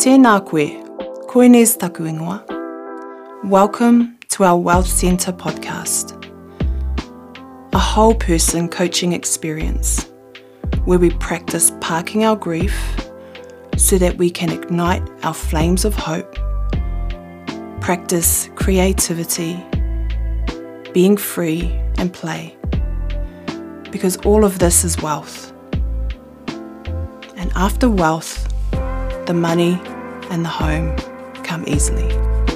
Tēnā koe, koe nes taku ingoa. Welcome to our Wealth Centre podcast, a whole person coaching experience where we practice parking our grief so that we can ignite our flames of hope, practice creativity, being free and play, because all of this is wealth. And after wealth, the money and the home come easily.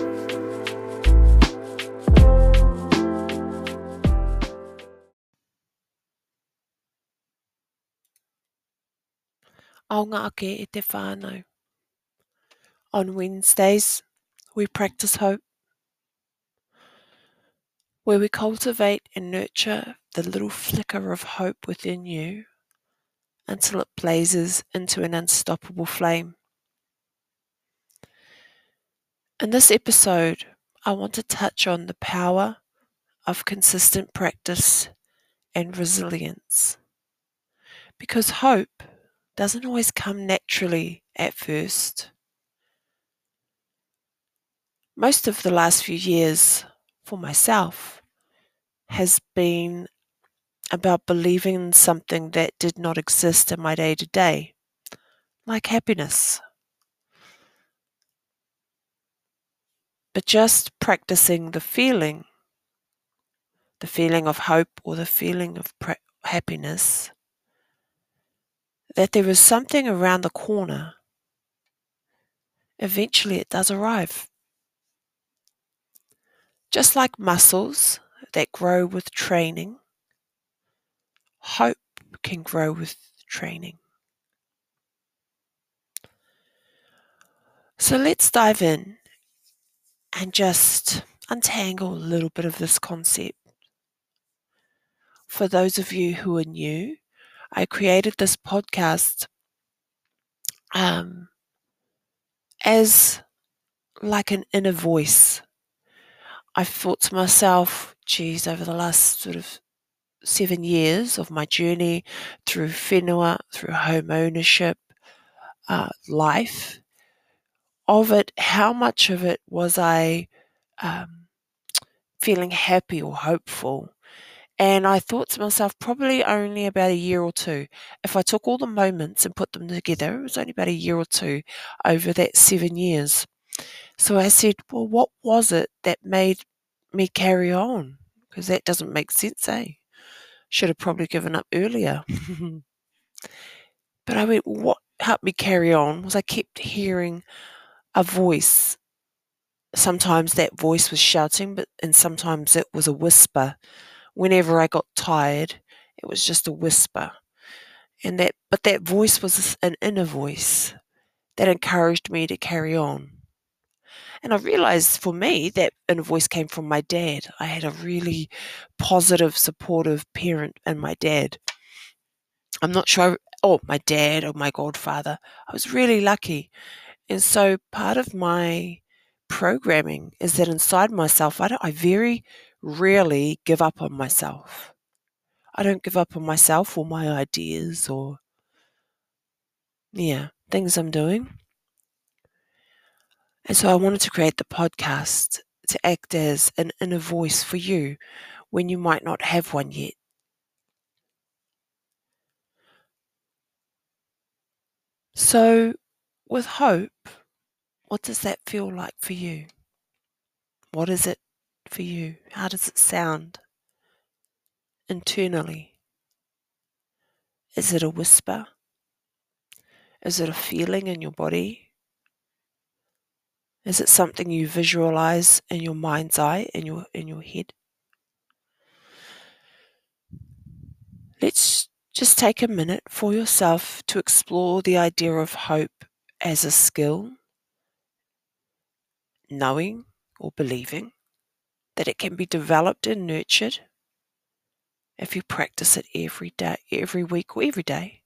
Aonga ake e te whānau. On Wednesdays, we practice hope, where we cultivate and nurture the little flicker of hope within you until it blazes into an unstoppable flame. In this episode, I want to touch on the power of consistent practice and resilience, because hope doesn't always come naturally at first. Most of the last few years, for myself, has been about believing in something that did not exist in my day-to-day, like happiness. But just practicing the feeling of hope or the feeling of happiness, that there is something around the corner, eventually it does arrive. Just like muscles that grow with training, hope can grow with training. So let's dive in and just untangle a little bit of this concept. For those of you who are new, I created this podcast as like an inner voice. I've thought to myself, over the last sort of 7 years of my journey through whenua, through home ownership, life, of it, how much of it was I feeling happy or hopeful? And I thought to myself, probably only about a year or two. If I took all the moments and put them together, it was only about a year or two over that 7 years. So I said, well, what was it that made me carry on? Because that doesn't make sense, eh? Should have probably given up earlier. But I went, what helped me carry on was I kept hearing a voice. Sometimes that voice was shouting, and sometimes it was a whisper. Whenever I got tired, it was just a whisper. But that voice was an inner voice that encouraged me to carry on. And I realized for me that inner voice came from my dad. I had a really positive, supportive parent in my dad. I'm not sure, my dad or my godfather. I was really lucky. And so part of my programming is that inside myself, I very rarely give up on myself. I don't give up on myself or my ideas or, things I'm doing. And so I wanted to create the podcast to act as an inner voice for you when you might not have one yet. So with hope, what does that feel like for you? What is it for you? How does it sound internally? Is it a whisper? Is it a feeling in your body? Is it something you visualize in your mind's eye, in your head? Let's just take a minute for yourself to explore the idea of hope as a skill, knowing or believing that it can be developed and nurtured if you practice it every day, every week, or every day.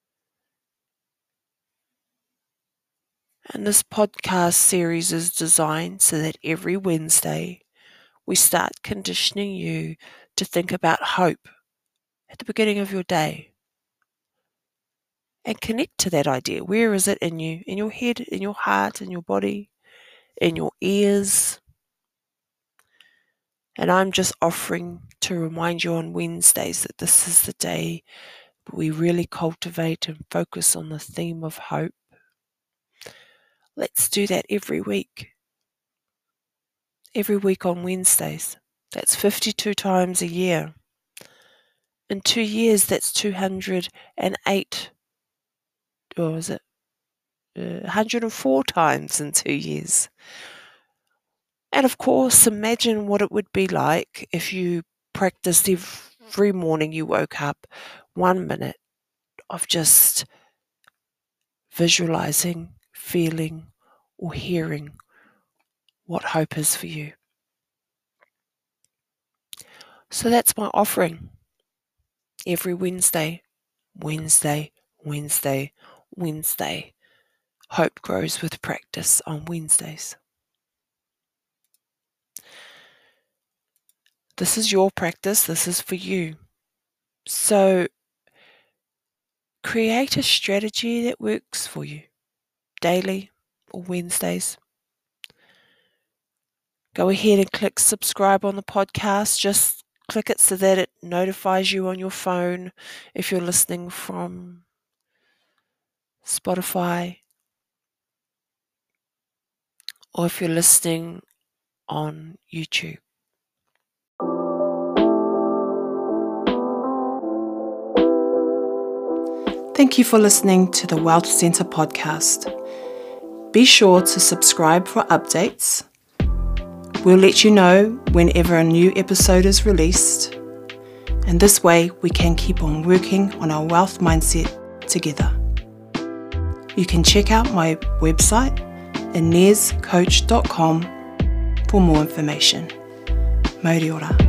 And this podcast series is designed so that every Wednesday we start conditioning you to think about hope at the beginning of your day. and connect to that idea. Where is it in you? In your head, in your heart, in your body, in your ears? And I'm just offering to remind you on Wednesdays that this is the day we really cultivate and focus on the theme of hope. Let's do that every week. Every week on Wednesdays. That's 52 times a year. In 2 years, that's 208, or is it 104 times in 2 years. And of course, imagine what it would be like if you practiced every morning you woke up 1 minute of just visualizing, feeling, or hearing what hope is for you. So that's my offering. Every Wednesday. Hope grows with practice on Wednesdays. This is your practice. This is for you. So create a strategy that works for you, daily or Wednesdays. Go ahead and click subscribe on the podcast. Just click it so that it notifies you on your phone if you're listening from Spotify or if you're listening on YouTube. Thank you for listening to the Wealth Centre podcast. Be sure to subscribe for updates. We'll let you know whenever a new episode is released, and this way we can keep on working on our wealth mindset together. You can check out my website, inezcoach.com, for more information. Mō ora.